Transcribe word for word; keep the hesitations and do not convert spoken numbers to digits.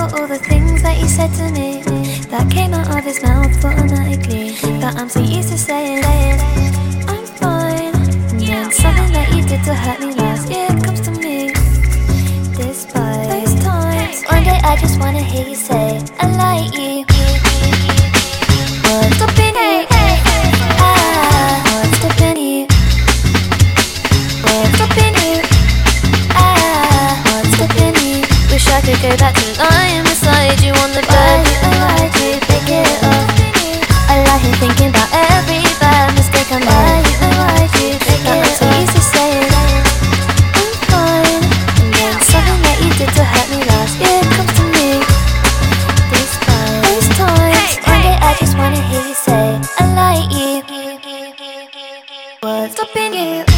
for all the things that you said to me, that came out of his mouth automatically, that I'm so used to saying, I'm fine. And then something that you did to hurt me last year comes to me, despite those times. One day I just wanna hear you say, I like you. What's stopping you? Ah, what's stopping you? What's stopping you? Ah, what's stopping you? Wish I could go back to lying beside you on the bed. I lied to take it off. I lie here thinking about every bad mistake I made. I lied to take it off. So used to saying I'm fine, and then something that you did to hurt me last year comes to me. Despite those times, one day I just wanna hear you say I like you. What's stopping you?